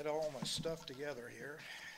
Get all my stuff together here.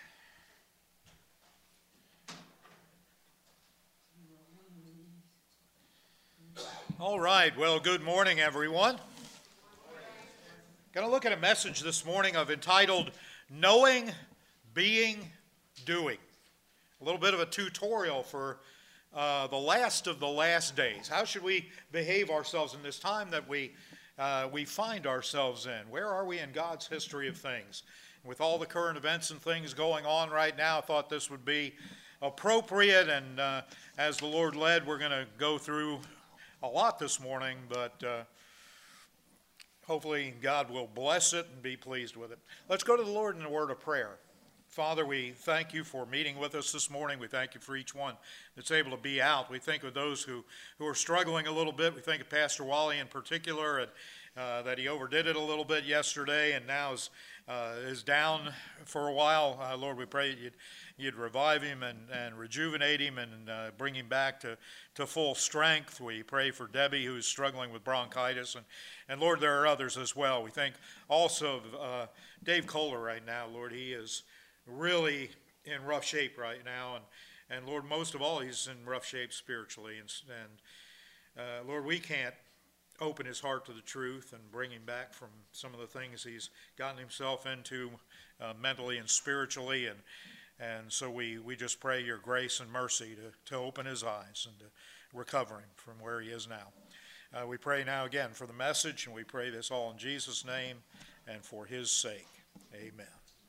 All right, well, good morning, everyone. Going to look at a message this morning entitled Knowing, Being, Doing. A little bit of a tutorial for the last of the last days. How should we behave ourselves in this time that we find ourselves in? Where are we in God's history of things? With all the current events and things going on right now, I thought this would be appropriate, and as the Lord led, we're going to go through a lot this morning, but hopefully God will bless it and be pleased with it. Let's go to the Lord in a word of prayer. Father, we thank you for meeting with us this morning. We thank you for each one that's able to be out. We think of those who are struggling a little bit. We think of Pastor Wally in particular, and that he overdid it a little bit yesterday and now is down for a while. Lord, we pray you'd revive him and rejuvenate him and bring him back to full strength. We pray for Debbie, who's struggling with bronchitis, and Lord, there are others as well. We think also of Dave Kohler right now. Lord, he is really in rough shape right now, and Lord, most of all, he's in rough shape spiritually, and Lord, we can't open his heart to the truth and bring him back from some of the things he's gotten himself into mentally and spiritually, and so we just pray your grace and mercy to open his eyes and to recover him from where he is now. We pray now again for the message, and we pray this all in Jesus' name and for his sake. Amen.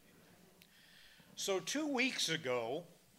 So 2 weeks ago,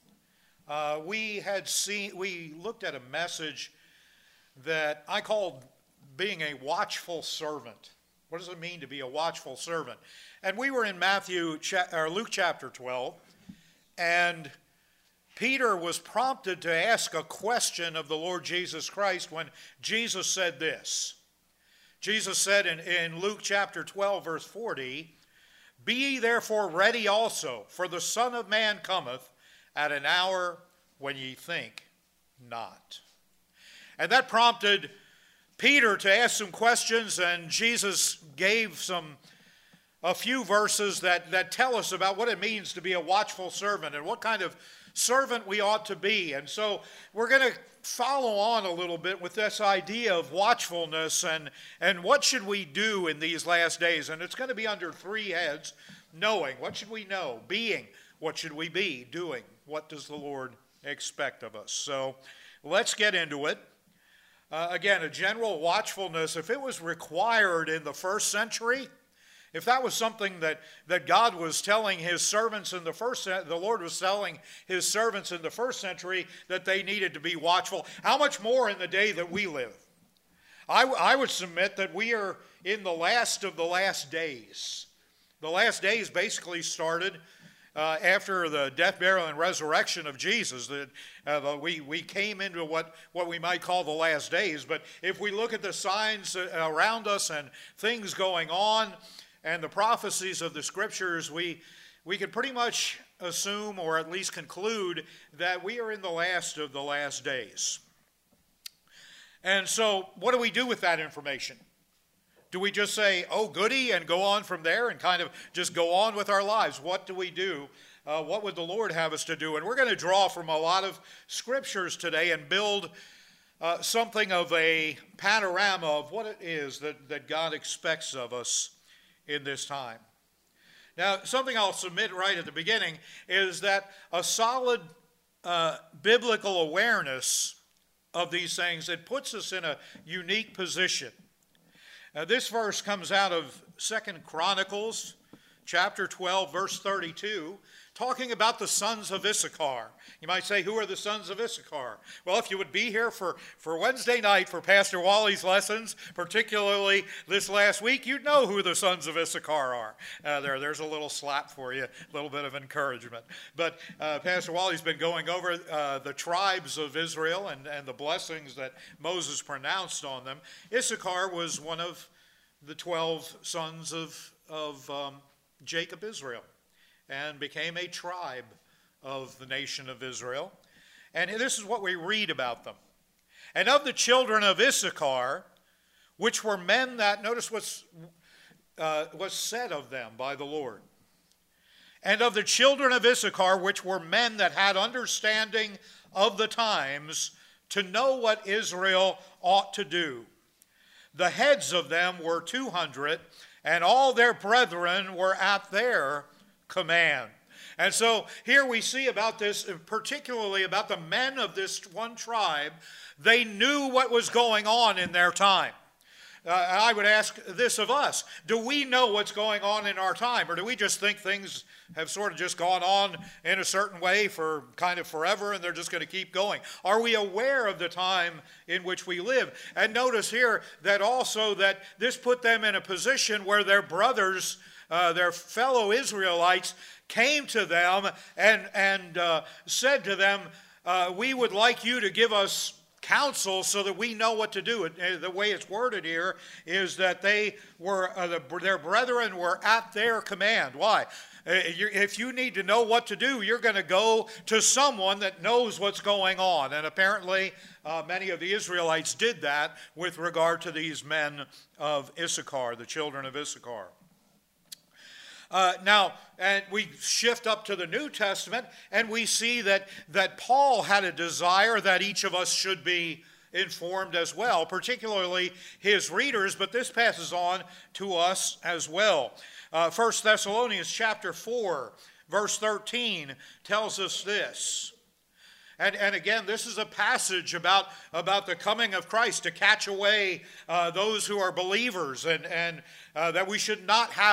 we looked at a message that I called being a watchful servant. What does it mean to be a watchful servant? And we were in Luke chapter 12, and Peter was prompted to ask a question of the Lord Jesus Christ when Jesus said this. Jesus said in Luke chapter 12, verse 40, "Be ye therefore ready also, for the Son of Man cometh at an hour when ye think not." And that prompted Peter to ask some questions, and Jesus gave a few verses that tell us about what it means to be a watchful servant and what kind of servant we ought to be. And so we're going to follow on a little bit with this idea of watchfulness and what should we do in these last days. And it's going to be under three heads: knowing, what should we know? Being, what should we be? Doing, what does the Lord expect of us? So let's get into it. Again, a general watchfulness, if it was required in the first century, if that was something that God was telling his servants in the Lord was telling his servants in the first century that they needed to be watchful, how much more in the day that we live? I would submit that we are in the last of the last days. The last days basically started after the death, burial, and resurrection of Jesus. We came into what we might call the last days. But if we look at the signs around us and things going on and the prophecies of the Scriptures, we can pretty much assume, or at least conclude, that we are in the last of the last days. And so what do we do with that information? Do we just say, oh, goody, and go on from there and kind of just go on with our lives? What do we do? What would the Lord have us to do? And we're going to draw from a lot of scriptures today and build something of a panorama of what it is that God expects of us in this time. Now, something I'll submit right at the beginning is that a solid biblical awareness of these things, it puts us in a unique position. This verse comes out of 2 Chronicles chapter 12, verse 32, talking about the sons of Issachar. You might say, who are the sons of Issachar? Well, if you would be here for Wednesday night for Pastor Wally's lessons, particularly this last week, you'd know who the sons of Issachar are. There's a little slap for you, a little bit of encouragement. But Pastor Wally's been going over the tribes of Israel and the blessings that Moses pronounced on them. Issachar was one of the 12 sons of Jacob Israel, and became a tribe of the nation of Israel. And this is what we read about them. And of the children of Issachar, which were men that, notice what's said of them by the Lord. And of the children of Issachar, which were men that had understanding of the times, to know what Israel ought to do. The heads of them were 200, and all their brethren were at their command. And so here we see about this, particularly about the men of this one tribe. They knew what was going on in their time. I would ask this of us. Do we know what's going on in our time? Or do we just think things have sort of just gone on in a certain way for kind of forever and they're just going to keep going? Are we aware of the time in which we live? And notice here that also that this put them in a position where their brothers, their fellow Israelites, came to them and said to them, we would like you to give us counsel so that we know what to do. The way it's worded here is that they were their brethren were at their command. Why? If you need to know what to do, you're going to go to someone that knows what's going on. And apparently many of the Israelites did that with regard to these men of Issachar, the children of Issachar. Now, and we shift up to the New Testament, and we see that Paul had a desire that each of us should be informed as well, particularly his readers, but this passes on to us as well. 1 Thessalonians chapter 4, verse 13 tells us this. And again, this is a passage about the coming of Christ to catch away those who are believers, and that we should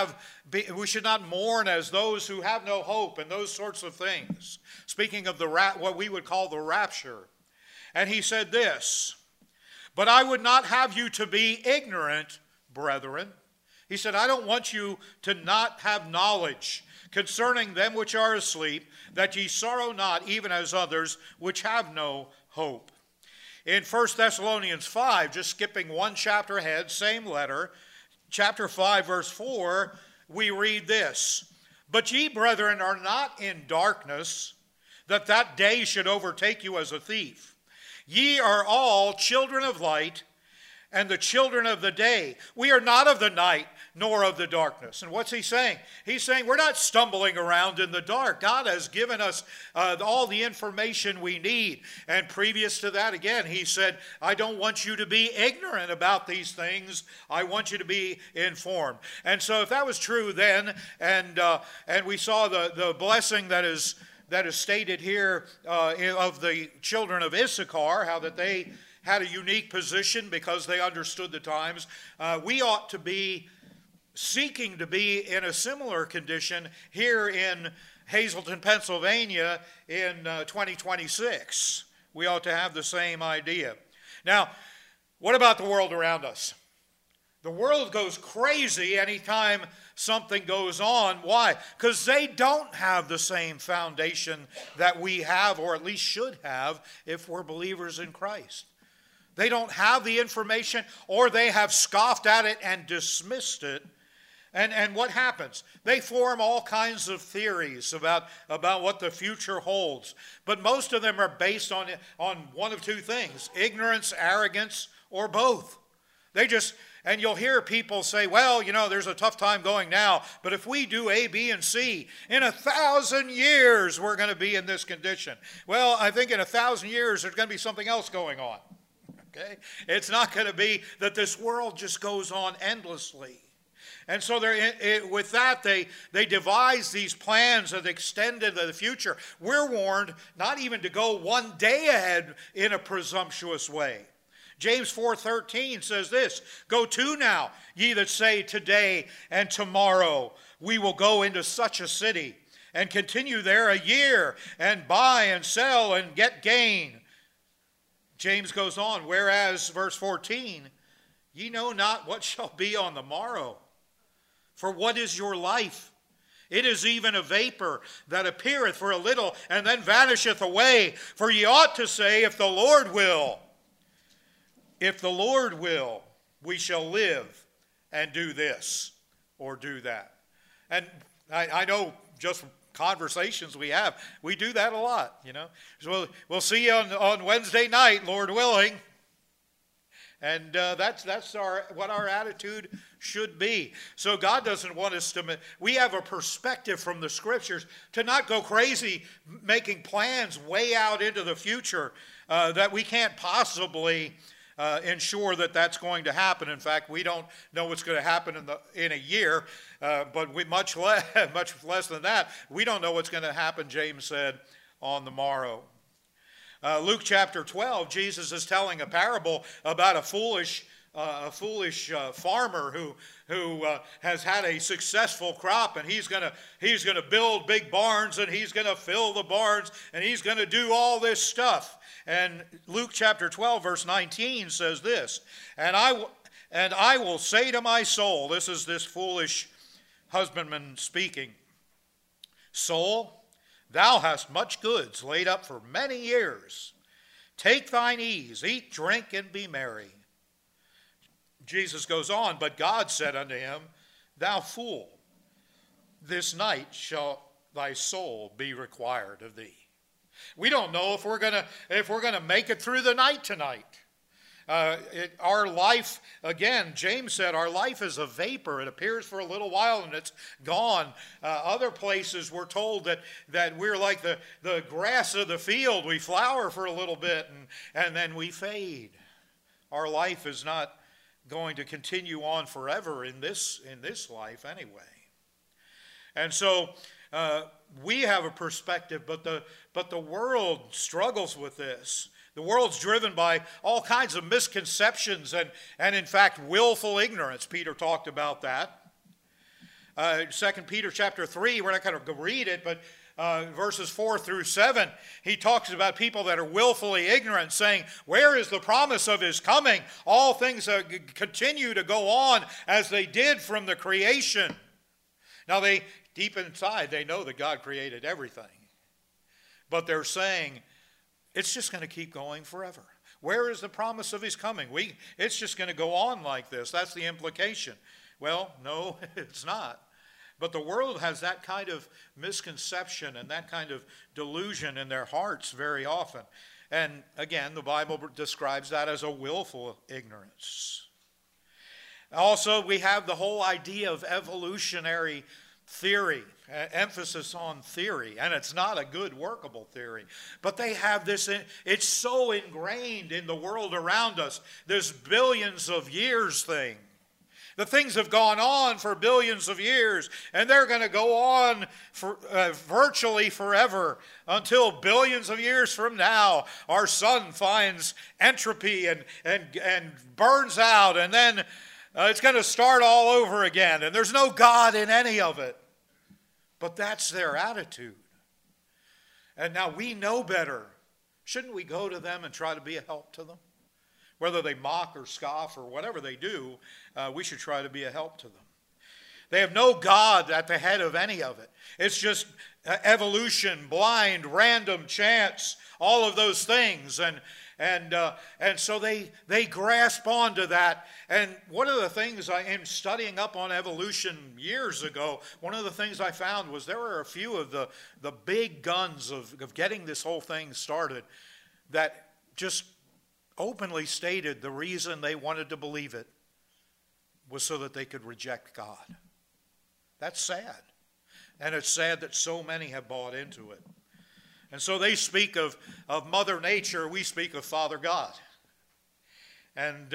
not mourn as those who have no hope, and those sorts of things. Speaking of what we would call the rapture, and he said this: "But I would not have you to be ignorant, brethren." He said, "I don't want you to not have knowledge concerning them which are asleep, that ye sorrow not, even as others which have no hope." In 1 Thessalonians 5, just skipping one chapter ahead, same letter, chapter 5, verse 4, we read this: "But ye, brethren, are not in darkness, that that day should overtake you as a thief. Ye are all children of light, and the children of the day. We are not of the night, nor of the darkness." And what's he saying? He's saying we're not stumbling around in the dark. God has given us all the information we need. And previous to that, again, he said, I don't want you to be ignorant about these things. I want you to be informed. And so if that was true then, and we saw the blessing that is stated here of the children of Issachar, how that they had a unique position because they understood the times. We ought to be seeking to be in a similar condition here in Hazleton, Pennsylvania in 2026. We ought to have the same idea. Now, what about the world around us? The world goes crazy anytime something goes on. Why? Because they don't have the same foundation that we have, or at least should have, if we're believers in Christ. They don't have the information, or they have scoffed at it and dismissed it. And what happens? They form all kinds of theories about what the future holds. But most of them are based on one of two things: ignorance, arrogance, or both. And you'll hear people say, well, there's a tough time going now, but if we do A, B, and C, in 1,000 years we're going to be in this condition. Well, I think in 1,000 years there's going to be something else going on. Okay? It's not going to be that this world just goes on endlessly. And so with that, they devise these plans that extend into the future. We're warned not even to go one day ahead in a presumptuous way. James 4:13 says this: "Go to now, ye that say today and tomorrow we will go into such a city, and continue there a year, and buy and sell and get gain." James goes on, "Whereas," verse 14, "ye know not what shall be on the morrow. For what is your life? It is even a vapor that appeareth for a little, and then vanisheth away. For ye ought to say, if the Lord will, we shall live and do this or do that." And I know just conversations we have, we do that a lot, So we'll see you on Wednesday night, Lord willing. And that's what our attitude should be. So God doesn't want us to, we have a perspective from the Scriptures to not go crazy making plans way out into the future that we can't possibly ensure that that's going to happen. In fact, we don't know what's going to happen in a year, but much less than that, we don't know what's going to happen, James said, on the morrow. Luke chapter 12, Jesus is telling a parable about a foolish farmer who has had a successful crop, and he's going to build big barns, and he's going to fill the barns, and he's going to do all this stuff. And Luke chapter 12 verse 19 says this, and I will say to my soul, this is this foolish husbandman speaking, soul, thou hast much goods laid up for many years. Take thine ease, eat, drink, and be merry. Jesus goes on, but God said unto him, thou fool, this night shall thy soul be required of thee. We don't know if we're gonna make it through the night tonight. Our life, again, James said, our life is a vapor. It appears for a little while and it's gone. Other places we're told that we're like the grass of the field. We flower for a little bit and then we fade. Our life is not going to continue on forever in this life anyway. And so we have a perspective, but the world struggles with this. The world's driven by all kinds of misconceptions and in fact, willful ignorance. Peter talked about that. 2 Peter chapter 3, we're not going to read it, but verses 4 through 7, he talks about people that are willfully ignorant, saying, where is the promise of his coming? All things continue to go on as they did from the creation. Now, deep inside, they know that God created everything. But they're saying, it's just going to keep going forever. Where is the promise of his coming? It's just going to go on like this. That's the implication. Well, no, it's not. But the world has that kind of misconception and that kind of delusion in their hearts very often. And again, the Bible describes that as a willful ignorance. Also, we have the whole idea of evolutionary theory, emphasis on theory, and it's not a good workable theory. But they have this, it's so ingrained in the world around us, this billions of years thing. The things have gone on for billions of years, and they're going to go on for virtually forever until billions of years from now our sun finds entropy and burns out, and then it's going to start all over again, and there's no God in any of it. But that's their attitude. And now we know better. Shouldn't we go to them and try to be a help to them? Whether they mock or scoff or whatever they do, we should try to be a help to them. They have no God at the head of any of it. It's just evolution, blind, random, chance, all of those things. And so they grasp onto that. And one of the things in studying up on evolution years ago, one of the things I found was there were a few of the big guns of getting this whole thing started that just openly stated the reason they wanted to believe it was so that they could reject God. That's sad. And it's sad that so many have bought into it. And so they speak of Mother Nature, we speak of Father God. And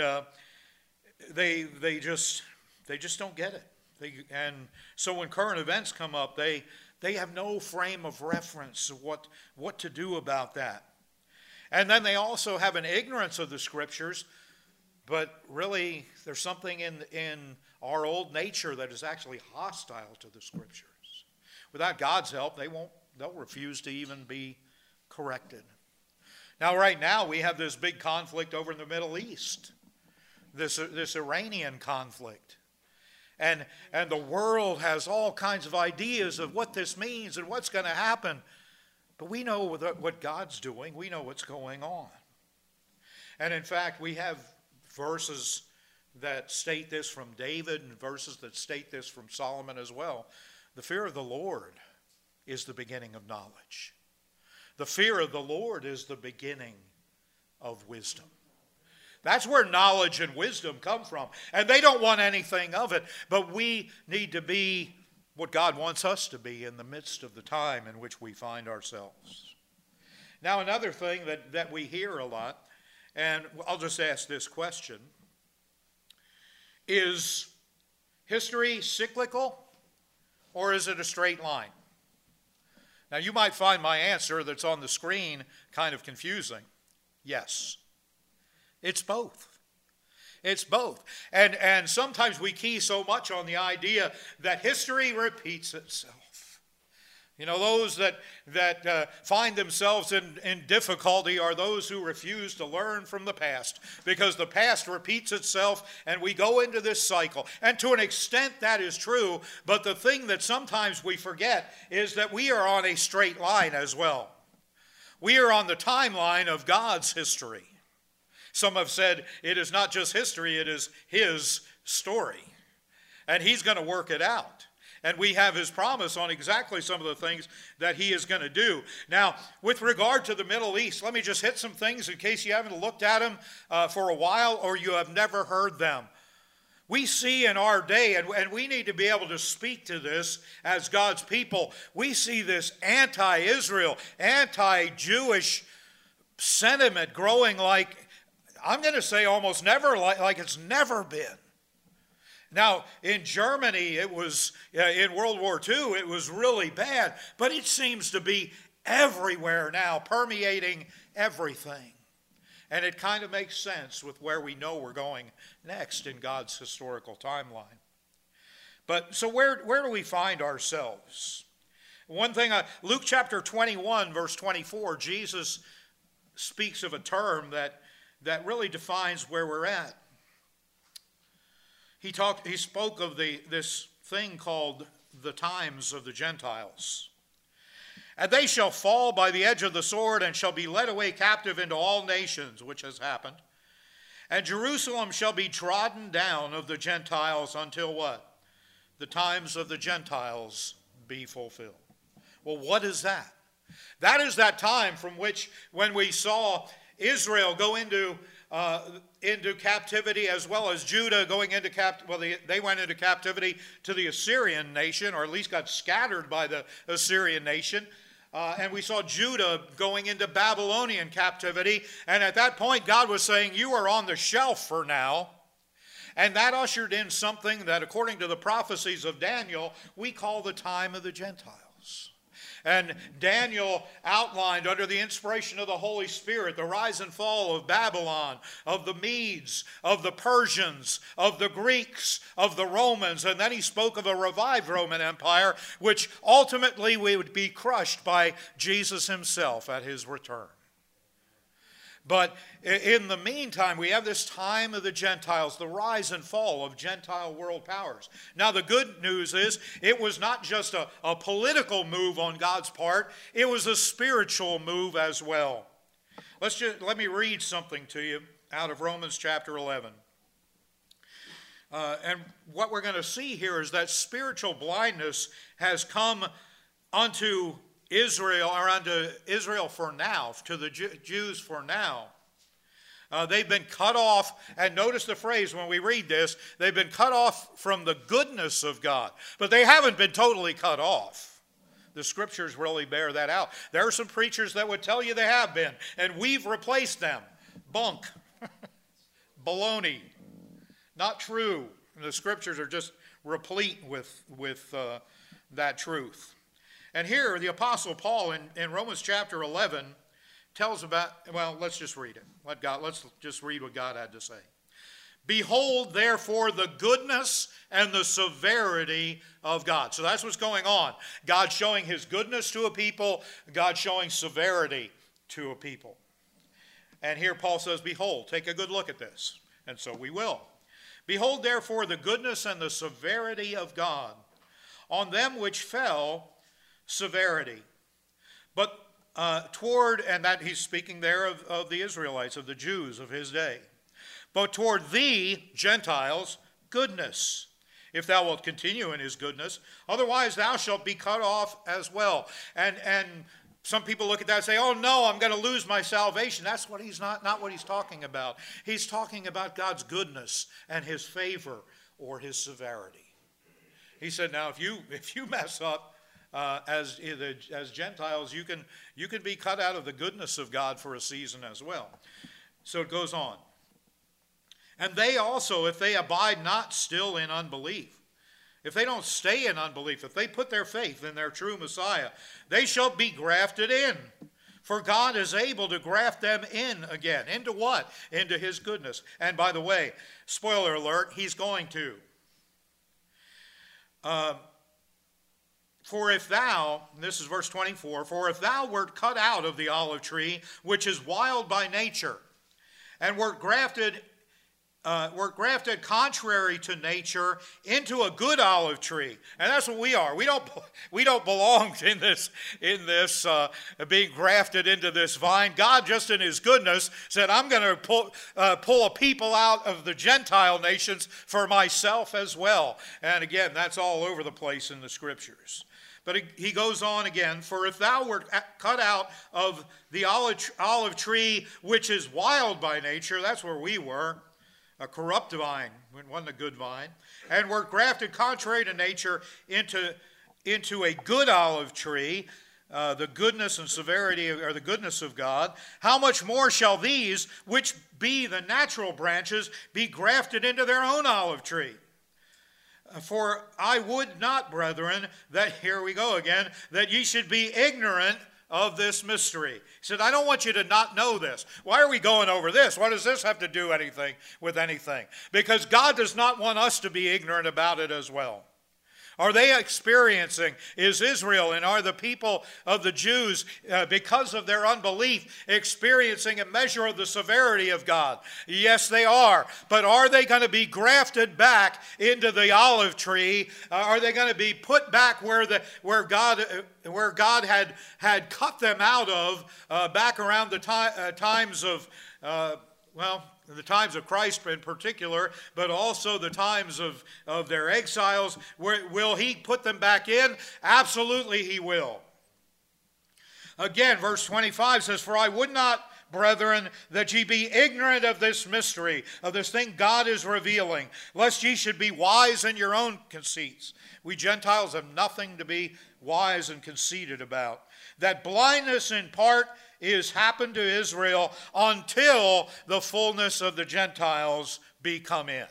they just don't get it. And so when current events come up, they have no frame of reference of what to do about that. And then they also have an ignorance of the Scriptures, but really there's something in our old nature that is actually hostile to the Scriptures. Without God's help, they'll refuse to even be corrected. Now, right now, we have this big conflict over in the Middle East, this Iranian conflict. And the world has all kinds of ideas of what this means and what's going to happen. But we know what God's doing. We know what's going on. And in fact, we have verses that state this from David and verses that state this from Solomon as well. The fear of the Lord is the beginning of knowledge. The fear of the Lord is the beginning of wisdom. That's where knowledge and wisdom come from. And they don't want anything of it. But we need to be what God wants us to be in the midst of the time in which we find ourselves. Now, another thing that we hear a lot, and I'll just ask this question: is history cyclical, or is it a straight line? Now, you might find my answer that's on the screen kind of confusing. Yes. It's both. It's both. And sometimes we key so much on the idea that history repeats itself. You know, those that find themselves in difficulty are those who refuse to learn from the past, because the past repeats itself and we go into this cycle. And to an extent that is true, but the thing that sometimes we forget is that we are on a straight line as well. We are on the timeline of God's history. Some have said it is not just history, it is His story. And He's going to work it out. And we have His promise on exactly some of the things that He is going to do. Now, with regard to the Middle East, let me just hit some things in case you haven't looked at them for a while or you have never heard them. We see in our day, and we need to be able to speak to this as God's people, we see this anti-Israel, anti-Jewish sentiment growing like, I'm going to say almost never, like it's never been. Now, in Germany, it was, in World War II, it was really bad, but it seems to be everywhere now, permeating everything. And it kind of makes sense with where we know we're going next in God's historical timeline. But so where do we find ourselves? One thing, Luke chapter 21, verse 24, Jesus speaks of a term that really defines where we're at. He spoke of this thing called the times of the Gentiles. And they shall fall by the edge of the sword and shall be led away captive into all nations, which has happened. And Jerusalem shall be trodden down of the Gentiles until what? The times of the Gentiles be fulfilled. Well, what is that? That is that time from which, when we saw Israel go into captivity, as well as Judah going into captivity. They went into captivity to the Assyrian nation, or at least got scattered by the Assyrian nation. And we saw Judah going into Babylonian captivity. And at that point, God was saying, you are on the shelf for now. And that ushered in something that, according to the prophecies of Daniel, we call the time of the Gentiles. And Daniel outlined, under the inspiration of the Holy Spirit, the rise and fall of Babylon, of the Medes, of the Persians, of the Greeks, of the Romans. And then he spoke of a revived Roman Empire, which ultimately would be crushed by Jesus himself at his return. But in the meantime, we have this time of the Gentiles, the rise and fall of Gentile world powers. Now, the good news is it was not just a political move on God's part, it was a spiritual move as well. Let me read something to you out of Romans chapter 11. And what we're going to see here is that spiritual blindness has come unto Israel, or unto Israel for now, to the Jews for now. They've been cut off, and notice the phrase when we read this, they've been cut off from the goodness of God. But they haven't been totally cut off. The scriptures really bear that out. There are some preachers that would tell you they have been, and we've replaced them. Bunk. Baloney. Not true. And the scriptures are just replete with that truth. And here, the Apostle Paul in Romans chapter 11 tells about, well, let's just read it. Let's just read what God had to say. Behold, therefore, the goodness and the severity of God. So that's what's going on. God showing his goodness to a people, God showing severity to a people. And here Paul says, behold, take a good look at this. And so we will. Behold, therefore, the goodness and the severity of God. On them which fell, severity. But and that he's speaking there of the Israelites, of the Jews of his day. But toward thee, Gentiles, goodness, if thou wilt continue in his goodness. Otherwise thou shalt be cut off as well. And Some people look at that and say, oh no, I'm going to lose my salvation. That's what he's not what he's talking about. He's talking about God's goodness and his favor or his severity. He said, now if you mess up as Gentiles, you can be cut out of the goodness of God for a season as well. So it goes on. And they also, if they abide not still in unbelief, if they don't stay in unbelief, if they put their faith in their true Messiah, they shall be grafted in. For God is able to graft them in again. Into what? Into his goodness. And by the way, spoiler alert, he's going to. For if thou, and this is verse 24, for if thou wert cut out of the olive tree, which is wild by nature, and wert grafted contrary to nature into a good olive tree. And that's what we are. We don't belong in this being grafted into this vine. God, just in his goodness, said, I'm going to pull a people out of the Gentile nations for myself as well. And again, that's all over the place in the scriptures. But he goes on again, for if thou wert cut out of the olive tree, which is wild by nature, that's where we were, a corrupt vine, it wasn't a good vine, and were grafted contrary to nature into a good olive tree, the goodness and severity, or the goodness of God, how much more shall these, which be the natural branches, be grafted into their own olive tree? For I would not, brethren, that, here we go again, that ye should be ignorant of this mystery. He said, I don't want you to not know this. Why are we going over this? What does this have to do with anything? Because God does not want us to be ignorant about it as well. Are they experiencing, is Israel and are the people of the Jews, because of their unbelief, experiencing a measure of the severity of God? Yes, they are. But are they going to be grafted back into the olive tree? Are they going to be put back where God had cut them out of back around the times of, the times of Christ in particular, but also the times of their exiles? Will he put them back in? Absolutely he will. Again, verse 25 says, for I would not, brethren, that ye be ignorant of this mystery, of this thing God is revealing, lest ye should be wise in your own conceits. We Gentiles have nothing to be wise and conceited about. That blindness in part is happened to Israel until the fullness of the Gentiles be come in.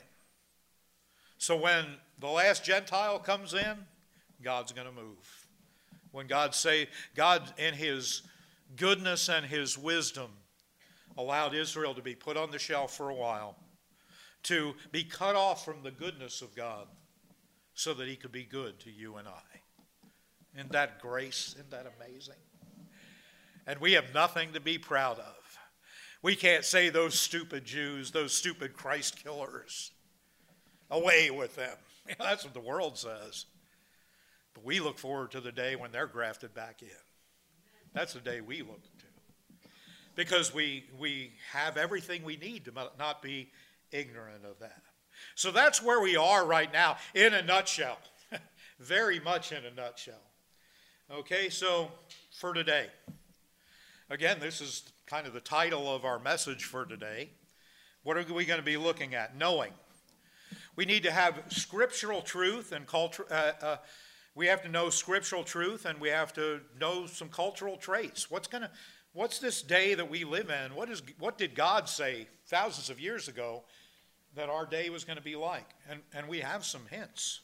So when the last Gentile comes in, God's going to move. When God in his goodness and his wisdom allowed Israel to be put on the shelf for a while, to be cut off from the goodness of God so that he could be good to you and I. Isn't that grace? Isn't that amazing? And we have nothing to be proud of. We can't say those stupid Jews, those stupid Christ killers, away with them. That's what the world says. But we look forward to the day when they're grafted back in. That's the day we look to. Because we have everything we need to not be ignorant of that. So that's where we are right now, in a nutshell. Very much in a nutshell. Okay, so for today. Again, this is kind of the title of our message for today. What are we going to be looking at? Knowing. We need to have scriptural truth and culture. We have to know scriptural truth, and we have to know some cultural traits. What's this day that we live in? What did God say thousands of years ago that our day was going to be like? And we have some hints.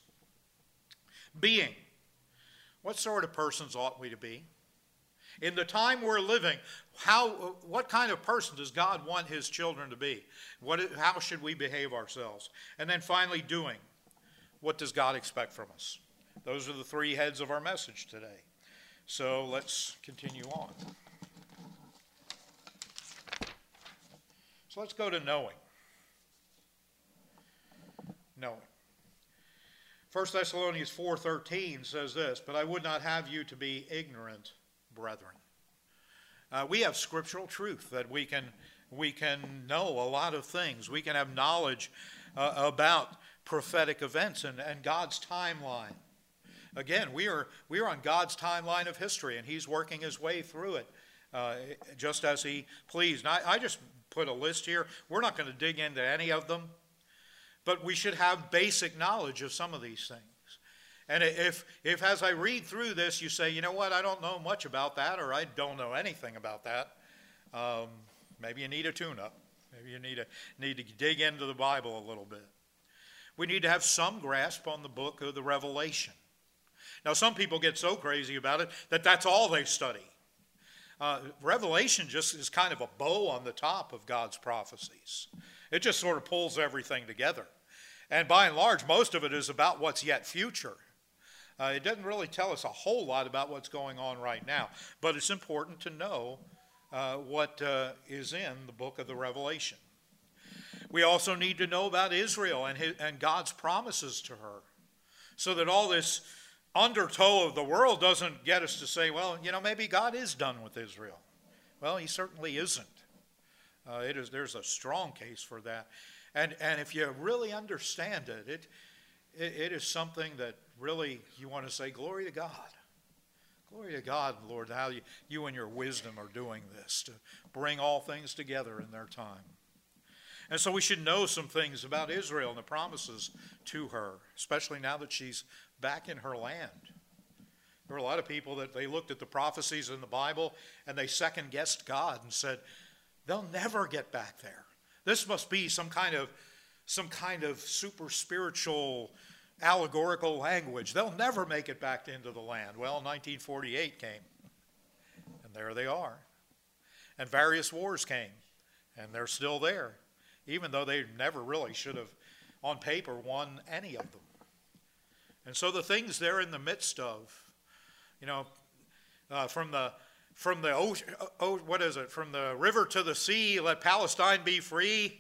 Being. What sort of persons ought we to be? In the time we're living, what kind of person does God want his children to be? How should we behave ourselves? And then finally, doing. What does God expect from us? Those are the three heads of our message today. So let's continue on. So let's go to knowing. Knowing. 1 Thessalonians 4:13 says this, but I would not have you to be ignorant, brethren. We have scriptural truth that we can know a lot of things. We can have knowledge about prophetic events and God's timeline. Again, we are on God's timeline of history, and he's working his way through it just as he pleased. And I just put a list here. We're not going to dig into any of them, but we should have basic knowledge of some of these things. And if as I read through this, you say, you know what, I don't know much about that, or I don't know anything about that, maybe you need a tune-up. Maybe you need to dig into the Bible a little bit. We need to have some grasp on the book of the Revelation. Now, some people get so crazy about it that that's all they study. Revelation just is kind of a bow on the top of God's prophecies. It just sort of pulls everything together. And by and large, most of it is about what's yet future. It doesn't really tell us a whole lot about what's going on right now, but it's important to know what is in the book of the Revelation. We also need to know about Israel and God's promises to her, so that all this undertow of the world doesn't get us to say, well, you know, maybe God is done with Israel. Well, he certainly isn't. There's a strong case for that. And if you really understand it, it is something that really you want to say, glory to God. Glory to God, Lord, how you and your wisdom are doing this to bring all things together in their time. And so we should know some things about Israel and the promises to her, especially now that she's back in her land. There were a lot of people that they looked at the prophecies in the Bible and they second-guessed God and said, they'll never get back there. This must be some kind of super spiritual allegorical language. They'll never make it back into the land. Well, 1948 came, and there they are. And various wars came, and they're still there, even though they never really should have, on paper, won any of them. And so the things they're in the midst of, you know, from the ocean, what is it? From the river to the sea, let Palestine be free.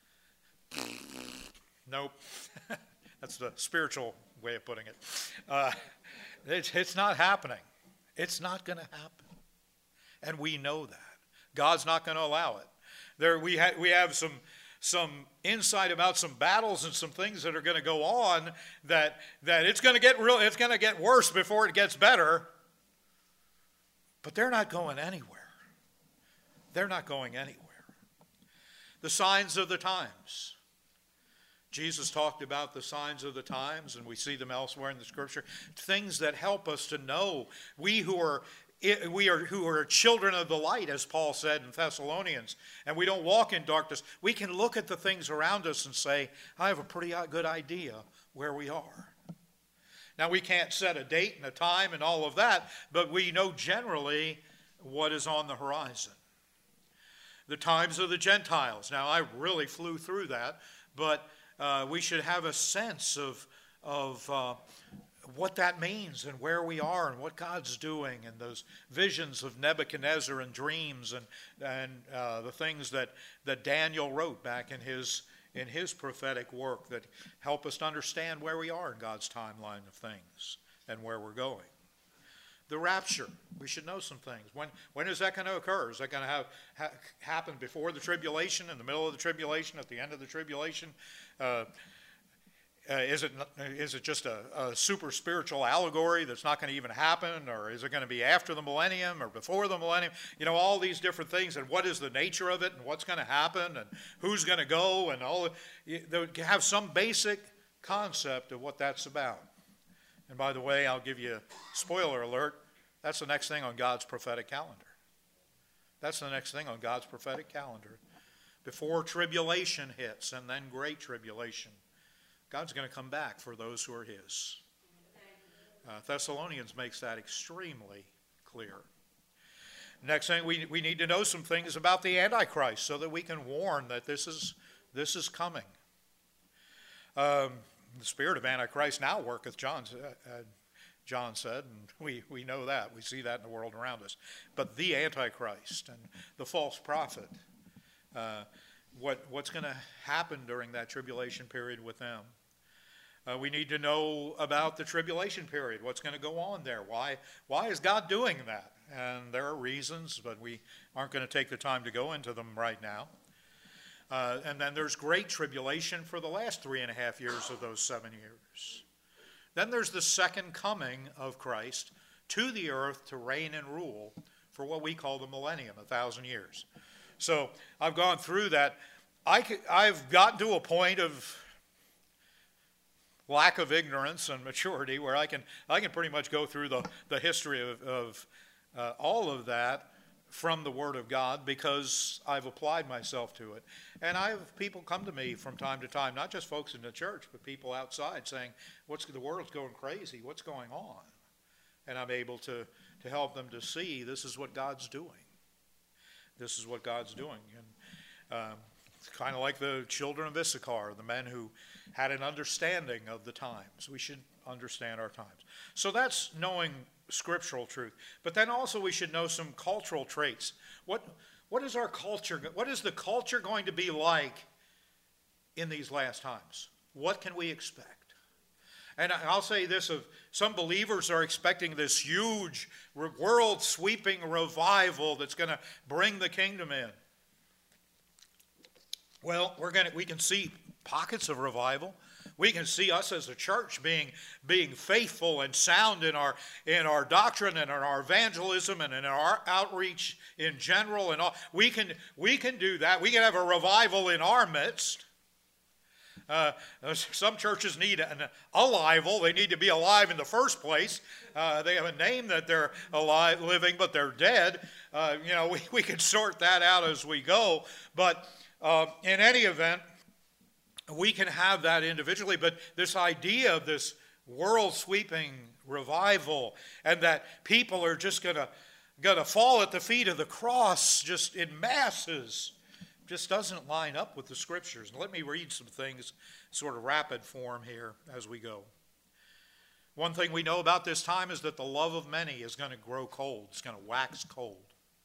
Nope. That's the spiritual way of putting it. It's not happening. It's not going to happen. And we know that. God's not going to allow it. We have some insight about some battles and some things that are going to go on that it's going to get worse before it gets better. But they're not going anywhere. They're not going anywhere. The signs of the times. Jesus talked about the signs of the times, and we see them elsewhere in the Scripture. Things that help us to know. We who are children of the light, as Paul said in Thessalonians, and we don't walk in darkness. We can look at the things around us and say, I have a pretty good idea where we are. Now, we can't set a date and a time and all of that, but we know generally what is on the horizon. The times of the Gentiles. Now, I really flew through that, but we should have a sense of what that means and where we are and what God's doing, and those visions of Nebuchadnezzar and dreams and the things that Daniel wrote back in his prophetic work that help us to understand where we are in God's timeline of things and where we're going. The rapture, we should know some things. When is that going to occur? Is that going to happen before the tribulation, in the middle of the tribulation, at the end of the tribulation? Is it just a super spiritual allegory that's not going to even happen? Or is it going to be after the millennium or before the millennium? You know, all these different things, and what is the nature of it, and what's going to happen, and who's going to go, and all. They have some basic concept of what that's about. And by the way, I'll give you a spoiler alert. That's the next thing on God's prophetic calendar. That's the next thing on God's prophetic calendar. Before tribulation hits, and then great tribulation, God's going to come back for those who are his. Thessalonians makes that extremely clear. Next thing, we need to know some things about the Antichrist so that we can warn that this is coming. The spirit of Antichrist now worketh, John said, and we know that. We see that in the world around us. But the Antichrist and the false prophet, what's going to happen during that tribulation period with them? We need to know about the tribulation period, what's going to go on there. Why is God doing that? And there are reasons, but we aren't going to take the time to go into them right now. And then there's great tribulation for the last 3.5 years of those 7 years. Then there's the second coming of Christ to the earth to reign and rule for what we call the millennium, 1,000 years. So I've gone through that. I've gotten to a point of lack of ignorance and maturity where I can pretty much go through the history of all of that from the Word of God because I've applied myself to it. And I have people come to me from time to time, not just folks in the church, but people outside saying, the world's going crazy, what's going on? And I'm able to help them to see this is what God's doing. This is what God's doing. And kind of like the children of Issachar, the men who had an understanding of the times. We should understand our times. So that's knowing scriptural truth. But then also we should know some cultural traits. What is our culture? What is the culture going to be like in these last times? What can we expect? And I'll say this, of some believers are expecting this huge world-sweeping revival that's going to bring the kingdom in. Well, we can see pockets of revival. We can see us as a church being faithful and sound in our doctrine and in our evangelism and in our outreach in general and all. We can do that. We can have a revival in our midst. Some churches need an alival. They need to be alive in the first place. They have a name that they're alive, living, but they're dead. We can sort that out as we go. But in any event, we can have that individually, but this idea of this world-sweeping revival and that people are just going to fall at the feet of the cross just in masses just doesn't line up with the Scriptures. And let me read some things, sort of rapid form here as we go. One thing we know about this time is that the love of many is going to grow cold. It's going to wax cold.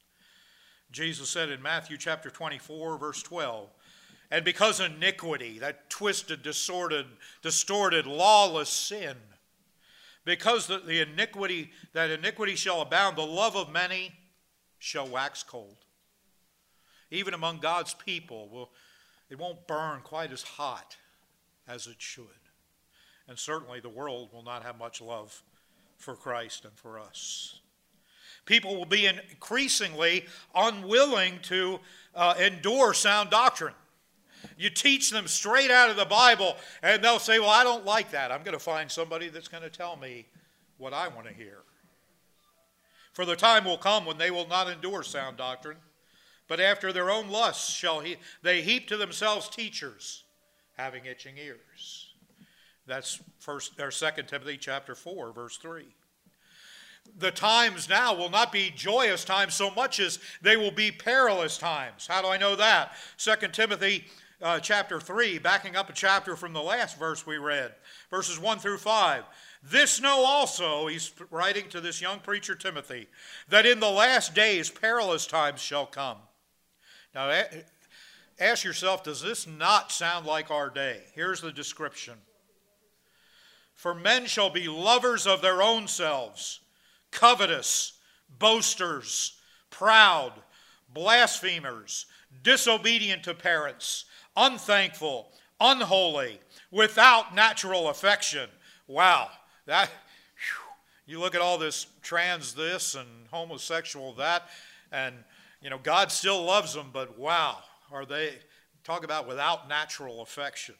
Jesus said in Matthew chapter 24, verse 12, and because iniquity, that twisted, distorted, lawless sin, because that iniquity shall abound, the love of many shall wax cold. Even among God's people, it won't burn quite as hot as it should. And certainly the world will not have much love for Christ and for us. People will be increasingly unwilling to endure sound doctrine. You teach them straight out of the Bible, and they'll say, well, I don't like that. I'm going to find somebody that's going to tell me what I want to hear. For the time will come when they will not endure sound doctrine, but after their own lusts shall they heap to themselves teachers, having itching ears. That's 2 Timothy chapter 4, verse 3. The times now will not be joyous times so much as they will be perilous times. How do I know that? 2 Timothy chapter 3, backing up a chapter from the last verse we read, verses 1 through 5. This know also, he's writing to this young preacher Timothy, that in the last days perilous times shall come. Now ask yourself, does this not sound like our day? Here's the description. For men shall be lovers of their own selves, covetous, boasters, proud, blasphemers, disobedient to parents, unthankful, unholy, without natural affection. Wow, you look at all this trans this and homosexual that, and God still loves them, but wow, are they, talk about without natural affection.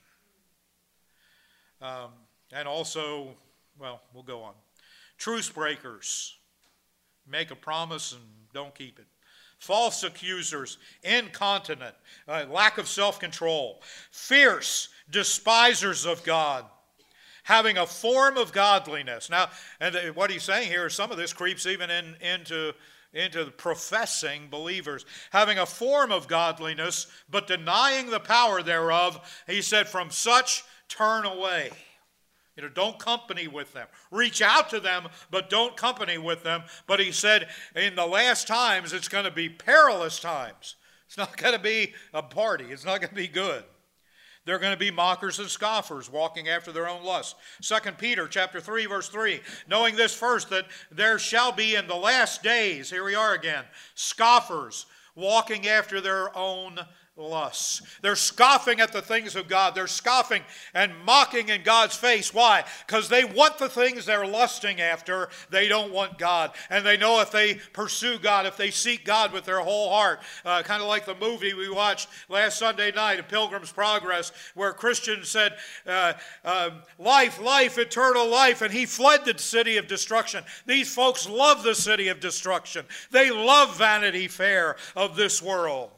And also, well, we'll go on. Truce breakers, make a promise and don't keep it. False accusers, incontinent, lack of self-control, fierce, despisers of God, having a form of godliness. Now, and what he's saying here is some of this creeps even into the professing believers. Having a form of godliness, but denying the power thereof, he said, from such turn away. Don't company with them. Reach out to them, but don't company with them. But he said, in the last times, it's going to be perilous times. It's not going to be a party. It's not going to be good. They're going to be mockers and scoffers, walking after their own lusts. 2 Peter chapter 3, verse 3, knowing this first, that there shall be in the last days, here we are again, scoffers, walking after their own lusts. They're scoffing at the things of God. They're scoffing and mocking in God's face. Why? Because they want the things they're lusting after. They don't want God. And they know if they pursue God, if they seek God with their whole heart, kind of like the movie we watched last Sunday night, A Pilgrim's Progress, where Christian said, life, life, eternal life, and he fled the city of destruction. These folks love the city of destruction. They love Vanity Fair of this world.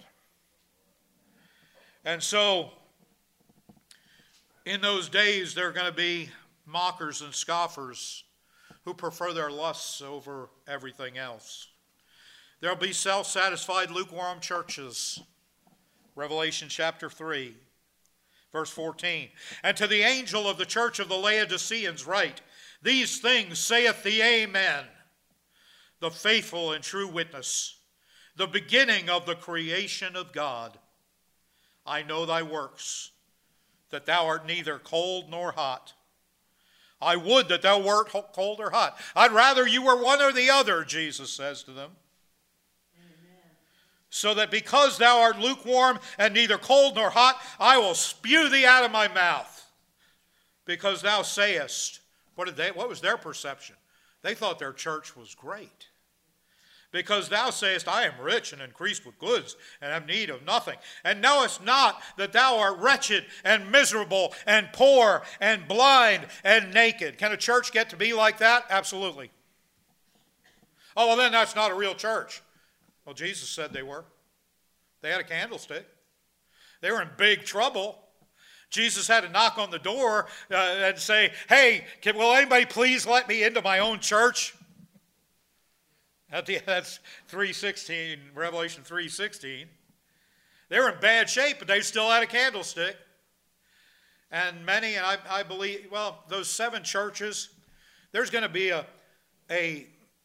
And so, in those days, there are going to be mockers and scoffers who prefer their lusts over everything else. There will be self-satisfied, lukewarm churches. Revelation chapter 3, verse 14. And to the angel of the church of the Laodiceans write, these things saith the Amen, the faithful and true witness, the beginning of the creation of God. I know thy works, that thou art neither cold nor hot. I would that thou wert cold or hot. I'd rather you were one or the other, Jesus says to them. Amen. So that because thou art lukewarm and neither cold nor hot, I will spew thee out of my mouth. Because thou sayest, what was their perception? They thought their church was great. Because thou sayest, I am rich and increased with goods, and have need of nothing. And knowest not that thou art wretched and miserable and poor and blind and naked. Can a church get to be like that? Absolutely. Oh, well then that's not a real church. Well, Jesus said they were. They had a candlestick. They were in big trouble. Jesus had to knock on the door and say, hey, will anybody please let me into my own church? That's 3:16, Revelation 3:16. They were in bad shape, but they still had a candlestick. And many, and I believe, well, those 7 churches, there's going to be a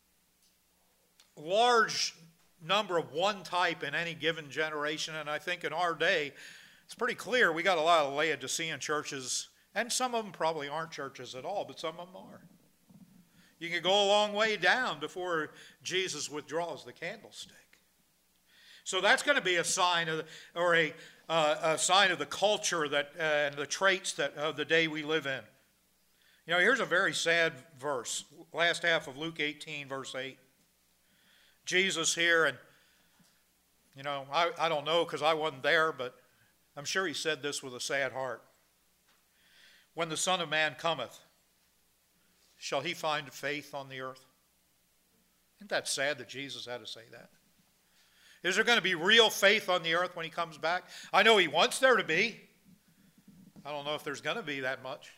large number of one type in any given generation. And I think in our day, it's pretty clear we got a lot of Laodicean churches, and some of them probably aren't churches at all, but some of them are. You can go a long way down before Jesus withdraws the candlestick. So that's going to be a sign of, or a sign of the culture that and the traits that of the day we live in. You know, here's a very sad verse. Last half of Luke 18, verse 8. Jesus here, and you know, I don't know because I wasn't there, but I'm sure he said this with a sad heart. When the Son of Man cometh, shall he find faith on the earth? Isn't that sad that Jesus had to say that? Is there going to be real faith on the earth when he comes back? I know he wants there to be. I don't know if there's going to be that much.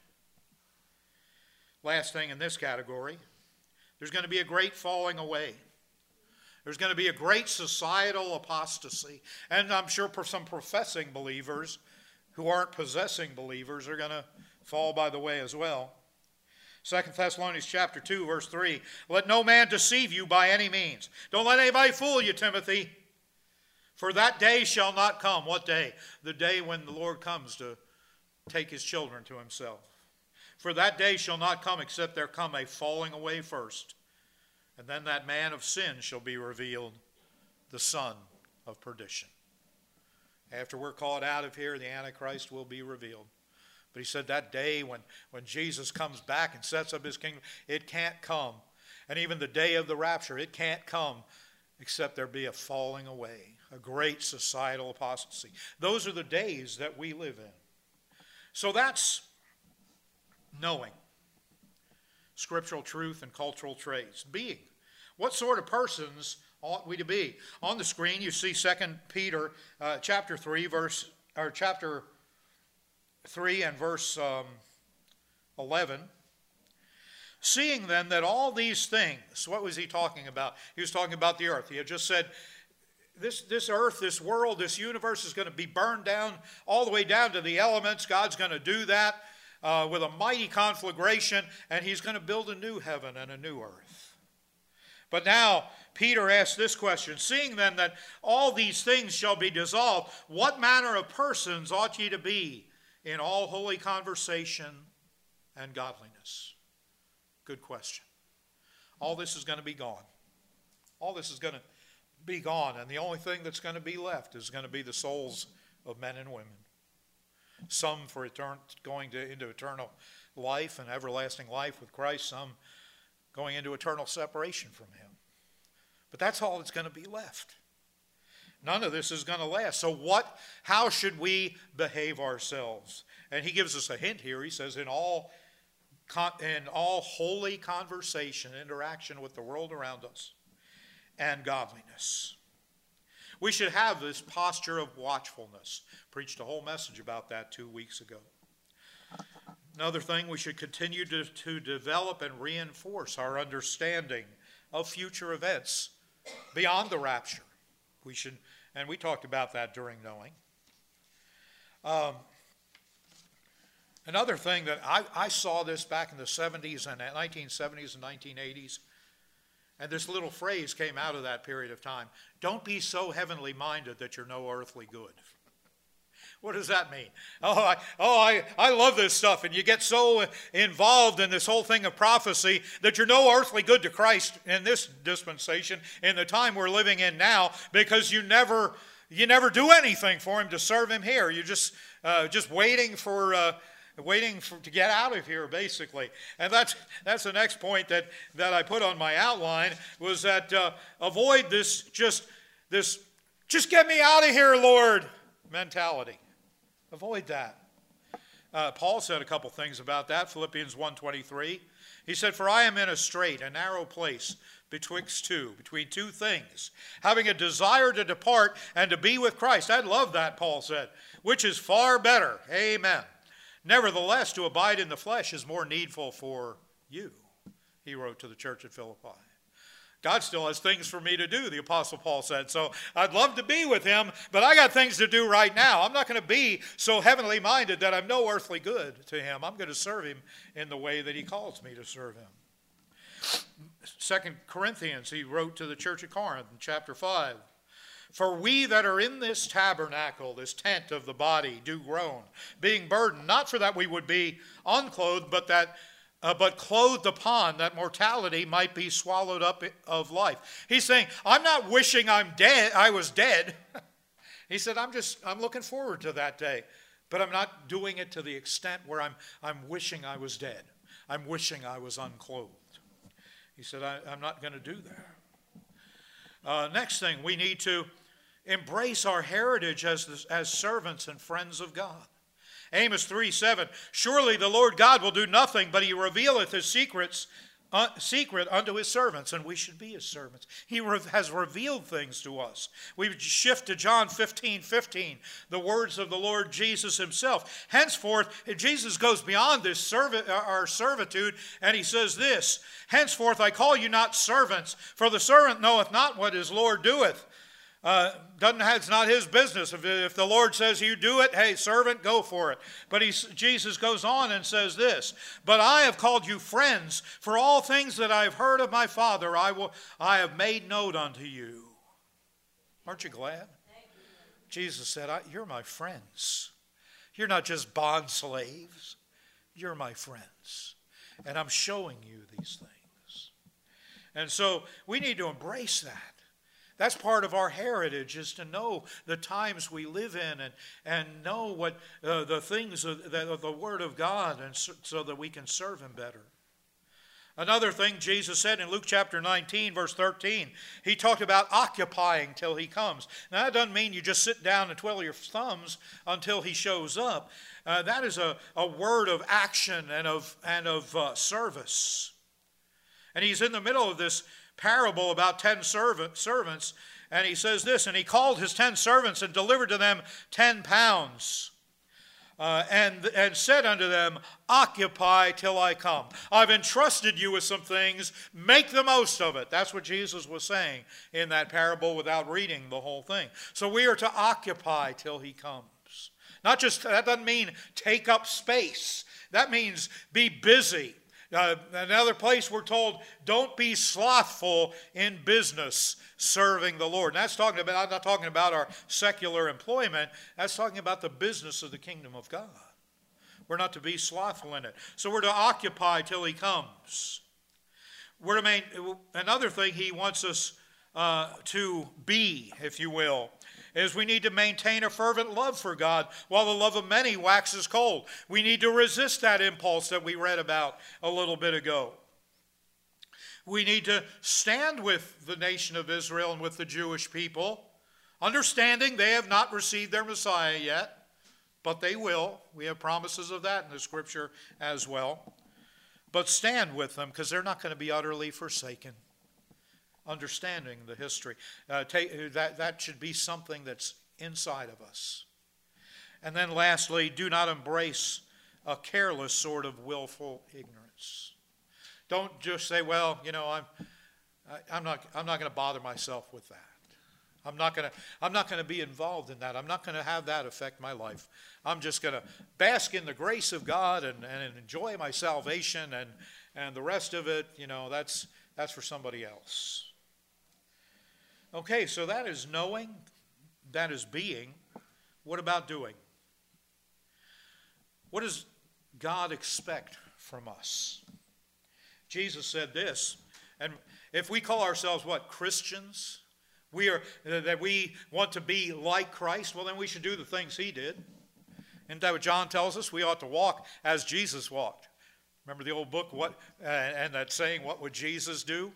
Last thing in this category, there's going to be a great falling away. There's going to be a great societal apostasy. And I'm sure some professing believers who aren't possessing believers are going to fall by the way as well. 2 Thessalonians chapter 2, verse 3. Let no man deceive you by any means. Don't let anybody fool you, Timothy. For that day shall not come. What day? The day when the Lord comes to take his children to himself. For that day shall not come except there come a falling away first. And then that man of sin shall be revealed, the son of perdition. After we're called out of here, the Antichrist will be revealed. But he said that day when Jesus comes back and sets up his kingdom, it can't come. And even the day of the rapture, it can't come except there be a falling away, a great societal apostasy. Those are the days that we live in. So that's knowing scriptural truth and cultural traits. Being. What sort of persons ought we to be? On the screen you see 2 Peter chapter 3 chapter 3 and verse 11. Seeing then that all these things, what was he talking about? He was talking about the earth. He had just said, this earth, this world, this universe is going to be burned down all the way down to the elements. God's going to do that with a mighty conflagration, and he's going to build a new heaven and a new earth. But now Peter asks this question, seeing then that all these things shall be dissolved, what manner of persons ought ye to be in all holy conversation and godliness? Good question. All this is going to be gone. All this is going to be gone, and the only thing that's going to be left is going to be the soul's of men and women. Some for going into eternal life and everlasting life with Christ, some going into eternal separation from him. But that's all that's going to be left. None of this is going to last. So how should we behave ourselves? And he gives us a hint here. He says, in all holy conversation, interaction with the world around us, and godliness. We should have this posture of watchfulness. Preached a whole message about that 2 weeks ago. Another thing, we should continue to develop and reinforce our understanding of future events beyond the rapture. And we talked about that during knowing. Another thing that I saw this back in the 70s and 1970s and 1980s, and this little phrase came out of that period of time. Don't be so heavenly minded that you're no earthly good. What does that mean? I love this stuff, and you get so involved in this whole thing of prophecy that you're no earthly good to Christ in this dispensation, in the time we're living in now, because you never do anything for him to serve him here. You're just waiting to get out of here, basically. And that's the next point that I put on my outline, was that avoid this just get me out of here, Lord, mentality. Avoid that. Paul said a couple things about that. Philippians 1:23. He said, "For I am in a strait, a narrow place between two things, having a desire to depart and to be with Christ." I love that, Paul said, "which is far better." Amen. "Nevertheless, to abide in the flesh is more needful for you," he wrote to the church at Philippi. God still has things for me to do, the Apostle Paul said. So I'd love to be with him, but I got things to do right now. I'm not going to be so heavenly minded that I'm no earthly good to him. I'm going to serve him in the way that he calls me to serve him. 2 Corinthians, he wrote to the church at Corinth in chapter 5. "For we that are in this tabernacle, this tent of the body, do groan, being burdened, not for that we would be unclothed, but clothed upon, that mortality might be swallowed up of life." He's saying, I'm not wishing I was dead. He said, I'm looking forward to that day, but I'm not doing it to the extent where I'm wishing I was dead. I'm wishing I was unclothed. He said, I'm not going to do that. Next thing, we need to embrace our heritage as servants and friends of God. Amos 3:7, "Surely the Lord God will do nothing, but he revealeth his secret unto his servants," and we should be his servants. He has revealed things to us. We shift to John 15:15, the words of the Lord Jesus himself. Henceforth, Jesus goes beyond this our servitude, and he says this, "Henceforth I call you not servants, for the servant knoweth not what his Lord doeth." It's not his business. If the Lord says you do it, hey, servant, go for it. But Jesus goes on and says this, "But I have called you friends, for all things that I have heard of my Father I have made known unto you." Aren't you glad? Jesus said, you're my friends. You're not just bond slaves. You're my friends. And I'm showing you these things. And so we need to embrace that. That's part of our heritage, is to know the times we live in and know what the things of the Word of God, and so that we can serve him better. Another thing Jesus said in Luke chapter 19, verse 13, he talked about occupying till he comes. Now, that doesn't mean you just sit down and twiddle your thumbs until he shows up. That is a word of action and of service. And he's in the middle of this parable about 10 servants, and he says this, "And he called his 10 servants and delivered to them 10 pounds, and said unto them, Occupy till I come." I've entrusted you with some things, make the most of it. That's what Jesus was saying in that parable without reading the whole thing. So we are to occupy till he comes. That doesn't mean take up space. That means be busy. Another place we're told, don't be slothful in business serving the Lord. And that's I'm not talking about our secular employment. That's talking about the business of the kingdom of God. We're not to be slothful in it. So we're to occupy till he comes. Another thing he wants us to be, if you will, is we need to maintain a fervent love for God while the love of many waxes cold. We need to resist that impulse that we read about a little bit ago. We need to stand with the nation of Israel and with the Jewish people, understanding they have not received their Messiah yet, but they will. We have promises of that in the Scripture as well. But stand with them because they're not going to be utterly forsaken. Understanding the history. That should be something that's inside of us. And then lastly, do not embrace a careless sort of willful ignorance. Don't just say, well, you know, I'm not going to bother myself with that. I'm not going to be involved in that. I'm not going to have that affect my life. I'm just going to bask in the grace of God and enjoy my salvation, and the rest of it, you know, that's for somebody else. Okay, so that is knowing, that is being. What about doing? What does God expect from us? Jesus said this, and if we call ourselves what? Christians? That we want to be like Christ, well then we should do the things he did. Isn't that what John tells us? We ought to walk as Jesus walked. Remember the old book, and that saying, what would Jesus do?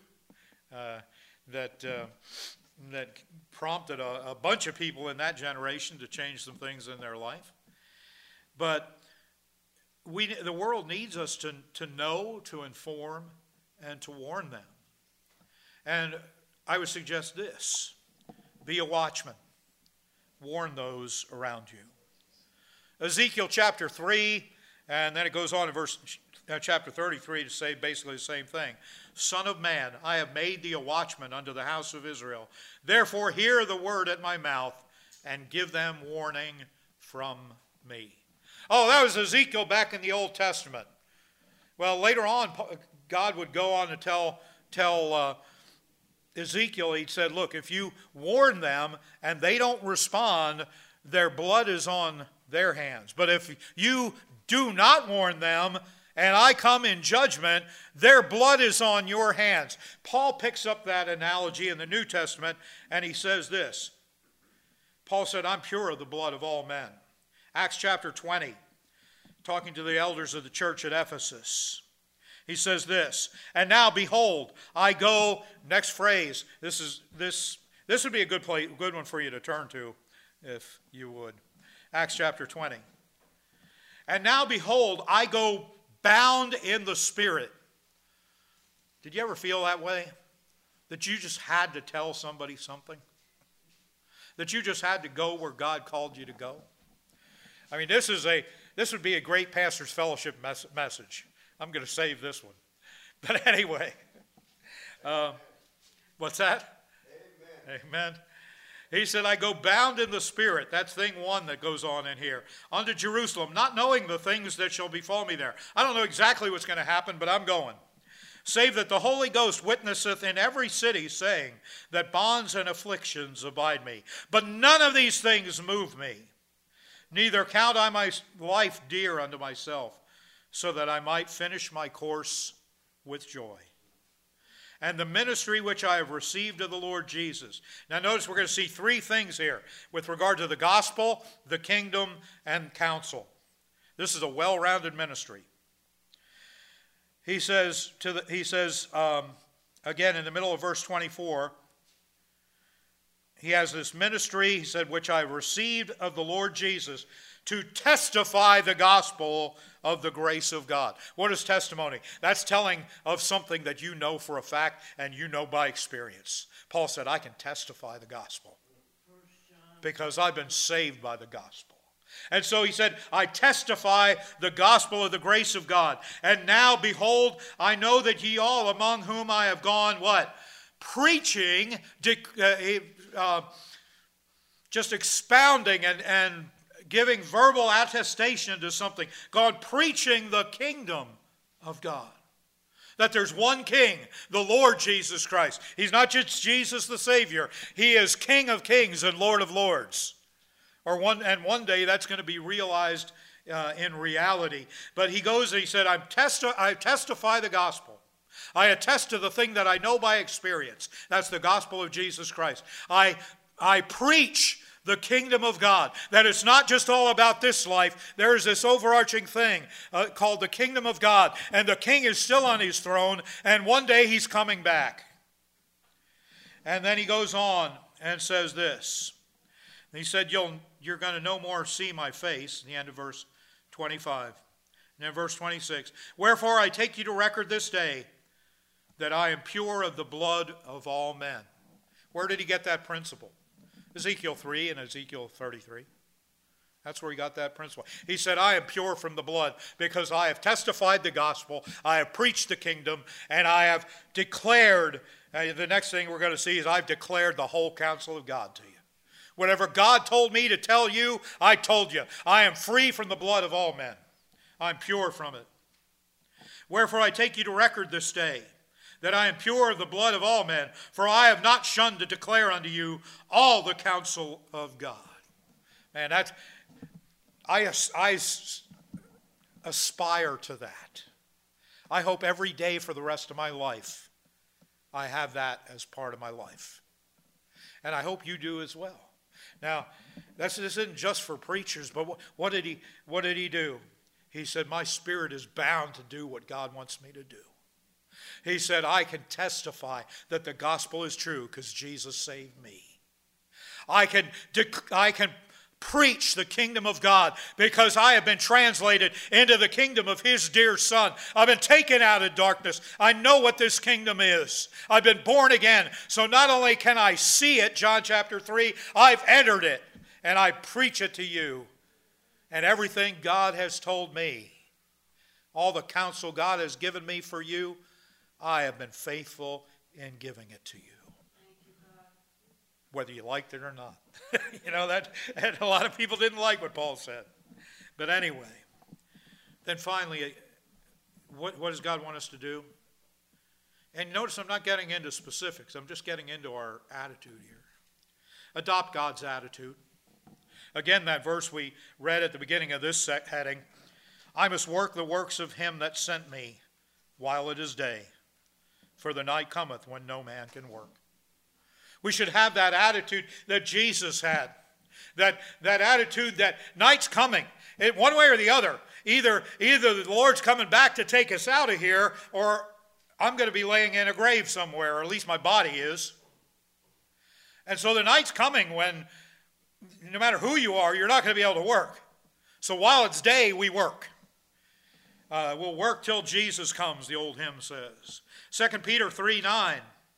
That prompted a bunch of people in that generation to change some things in their life. But the world needs us to know, to inform, and to warn them. And I would suggest this: be a watchman. Warn those around you. Ezekiel chapter 3, and then it goes on in chapter 33 to say basically the same thing. Son of man, I have made thee a watchman unto the house of Israel. Therefore hear the word at my mouth, and give them warning from me. Oh, that was Ezekiel back in the Old Testament. Well, later on, God would go on to tell Ezekiel, he said, look, if you warn them and they don't respond, their blood is on their hands. But if you do not warn them and I come in judgment, their blood is on your hands. Paul picks up that analogy in the New Testament and he says this. Paul said, I'm pure of the blood of all men. Acts chapter 20, talking to the elders of the church at Ephesus. He says this, and now behold, I go, next phrase, this would be a good one for you to turn to, if you would. Acts chapter 20. And now behold, I go bound in the Spirit. Did you ever feel that way? That you just had to tell somebody something? That you just had to go where God called you to go? I mean, this would be a great pastor's fellowship message. I'm going to save this one. But anyway, what's that? Amen. Amen. He said, I go bound in the Spirit. That's thing one that goes on in here. Unto Jerusalem, not knowing the things that shall befall me there. I don't know exactly what's going to happen, but I'm going. Save that the Holy Ghost witnesseth in every city, saying that bonds and afflictions abide me. But none of these things move me. Neither count I my life dear unto myself, so that I might finish my course with joy. And the ministry which I have received of the Lord Jesus. Now notice we're going to see three things here with regard to the gospel, the kingdom, and counsel. This is a well-rounded ministry. He says, again in the middle of verse 24, he has this ministry, he said, which I received of the Lord Jesus, to testify the gospel of the grace of God. What is testimony? That's telling of something that you know for a fact and you know by experience. Paul said, I can testify the gospel because I've been saved by the gospel. And so he said, I testify the gospel of the grace of God. And now, behold, I know that ye all among whom I have gone, what? Preaching, just expounding and giving verbal attestation to something. God preaching the kingdom of God. That there's one king, the Lord Jesus Christ. He's not just Jesus the Savior. He is King of kings and Lord of lords. One day that's going to be realized in reality. But he goes and he said, I testify the gospel. I attest to the thing that I know by experience. That's the gospel of Jesus Christ. I preach The kingdom of God. That it's not just all about this life. There is this overarching thing called the kingdom of God. And the king is still on his throne. And one day he's coming back. And then he goes on and says this. He said, you're going to no more see my face. In the end of verse 25. And then verse 26. Wherefore I take you to record this day that I am pure of the blood of all men. Where did he get that principle? Ezekiel 3 and Ezekiel 33. That's where he got that principle. He said, I am pure from the blood because I have testified the gospel, I have preached the kingdom, and I have declared, the next thing we're going to see is I've declared the whole counsel of God to you. Whatever God told me to tell you, I told you. I am free from the blood of all men. I'm pure from it. Wherefore I take you to record this day, that I am pure of the blood of all men, for I have not shunned to declare unto you all the counsel of God. Man, I aspire to that. I hope every day for the rest of my life, I have that as part of my life. And I hope you do as well. Now, this isn't just for preachers, but what did he do? He said, my spirit is bound to do what God wants me to do. He said, I can testify that the gospel is true because Jesus saved me. I can preach the kingdom of God because I have been translated into the kingdom of his dear Son. I've been taken out of darkness. I know what this kingdom is. I've been born again. So not only can I see it, John chapter 3, I've entered it and I preach it to you. And everything God has told me, all the counsel God has given me for you, I have been faithful in giving it to you. Whether you liked it or not. And a lot of people didn't like what Paul said. But anyway, then finally, what does God want us to do? And notice I'm not getting into specifics. I'm just getting into our attitude here. Adopt God's attitude. Again, that verse we read at the beginning of this heading, I must work the works of him that sent me while it is day, for the night cometh when no man can work. We should have that attitude that Jesus had. That attitude that night's coming. One way or the other. Either the Lord's coming back to take us out of here, or I'm going to be laying in a grave somewhere, or at least my body is. And so the night's coming when, no matter who you are, you're not going to be able to work. So while it's day, we work. We'll work till Jesus comes, the old hymn says. 2 Peter 3:9.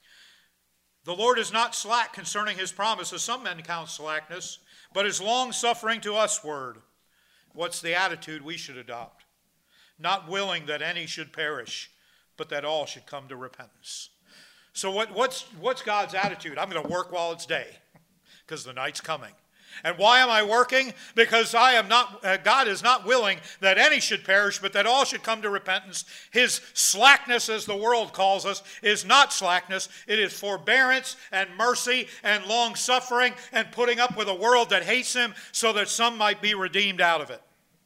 The Lord is not slack concerning his promises. Some men count slackness, but is long-suffering to usward. What's the attitude we should adopt? Not willing that any should perish, but that all should come to repentance. So what's God's attitude? I'm going to work while it's day, because the night's coming. And why am I working? Because God is not willing that any should perish, but that all should come to repentance. His slackness, as the world calls us, is not slackness. It is forbearance and mercy and long-suffering and putting up with a world that hates him so that some might be redeemed out of it.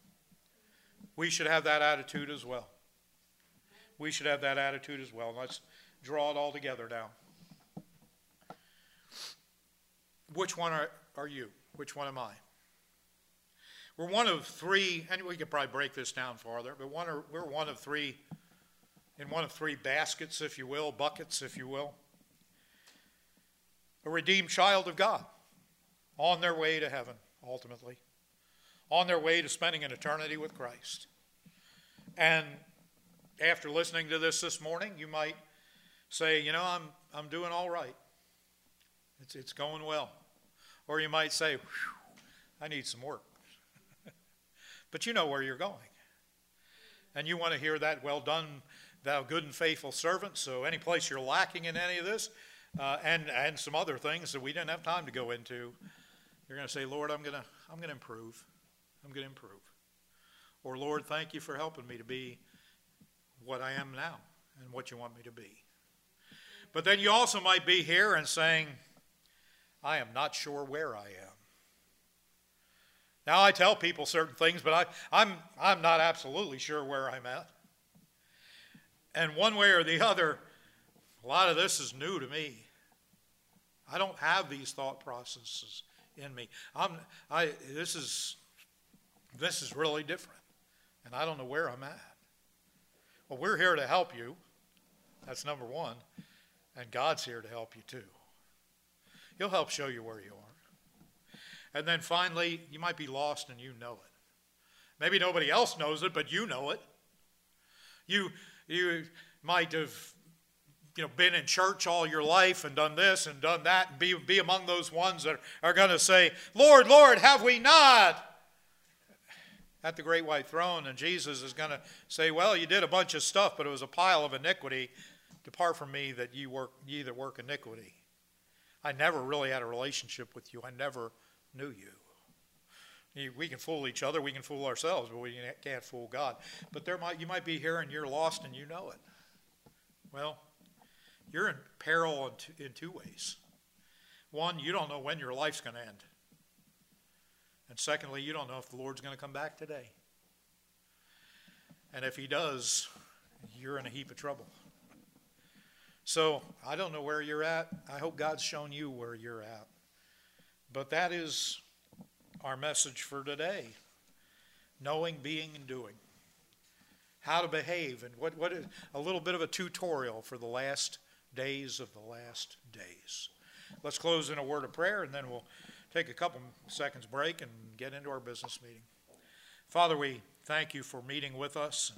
We should have that attitude as well. We should have that attitude as well. Let's draw it all together now. Which one are you? Which one am I? We're one of three, and we could probably break this down farther, but we're one of three, in one of three baskets, if you will, buckets, if you will. A redeemed child of God, on their way to heaven, ultimately. On their way to spending an eternity with Christ. And after listening to this morning, you might say, I'm doing all right. It's going well. Or you might say, I need some work. But you know where you're going. And you want to hear that, well done, thou good and faithful servant. So any place you're lacking in any of this, and some other things that we didn't have time to go into, you're going to say, Lord, I'm going to improve. I'm going to improve. Or, Lord, thank you for helping me to be what I am now and what you want me to be. But then you also might be here and saying, I am not sure where I am. Now I tell people certain things, but I'm not absolutely sure where I'm at. And one way or the other, a lot of this is new to me. I don't have these thought processes in me. This is really different, and I don't know where I'm at. Well, we're here to help you. That's number one. And God's here to help you too. He'll help show you where you are. And then finally, you might be lost and you know it. Maybe nobody else knows it, but you know it. You might have been in church all your life and done this and done that, and be among those ones that are going to say, Lord, Lord, have we not? At the great white throne, and Jesus is going to say, well, you did a bunch of stuff, but it was a pile of iniquity. Depart from me that ye that work iniquity. I never really had a relationship with you. I never knew you. We can fool each other, we can fool ourselves, but we can't fool God. But you might be here and you're lost and you know it. Well, you're in peril in two ways. One, you don't know when your life's going to end. And secondly, you don't know if the Lord's going to come back today. And if he does, you're in a heap of trouble. So I don't know where you're at. I hope God's shown you where you're at. But that is our message for today. Knowing, being, and doing. How to behave, and what is a little bit of a tutorial for the last days of the last days. Let's close in a word of prayer, and then we'll take a couple seconds break and get into our business meeting. Father, we thank you for meeting with us.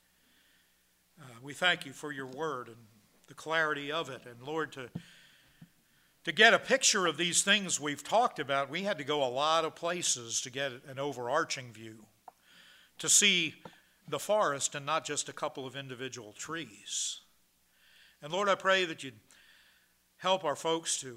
We thank you for your word and the clarity of it. And Lord, to get a picture of these things we've talked about, we had to go a lot of places to get an overarching view, to see the forest and not just a couple of individual trees. And Lord, I pray that you'd help our folks to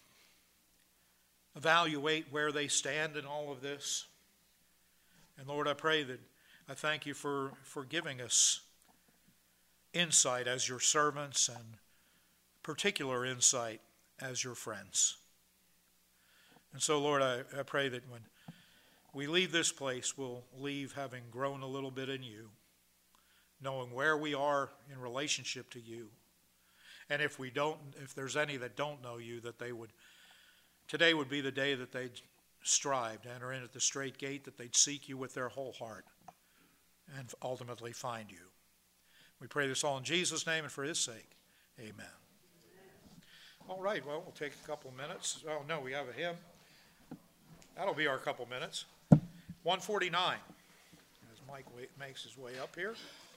evaluate where they stand in all of this. And Lord, I thank you for giving us insight as your servants and particular insight as your friends. And so, Lord, I pray that when we leave this place, we'll leave having grown a little bit in you, knowing where we are in relationship to you. And if there's any that don't know you, that today would be the day that they'd strive to enter in at the straight gate, that they'd seek you with their whole heart and ultimately find you. We pray this all in Jesus' name and for his sake. Amen. All right, well, we'll take a couple minutes. Oh, no, we have a hymn. That'll be our couple minutes. 149, as Mike makes his way up here.